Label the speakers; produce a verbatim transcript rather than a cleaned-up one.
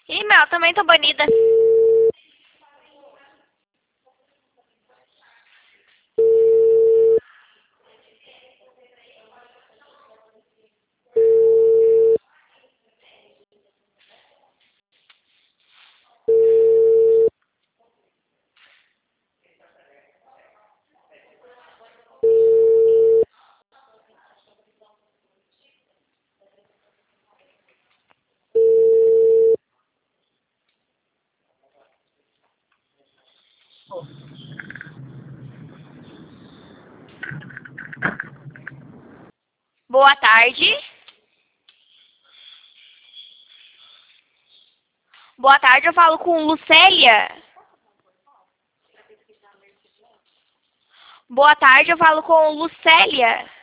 Speaker 1: Ih, Mel, também tô banida. Boa tarde. Boa tarde, eu falo com Lucélia. Boa tarde, eu falo com Lucélia.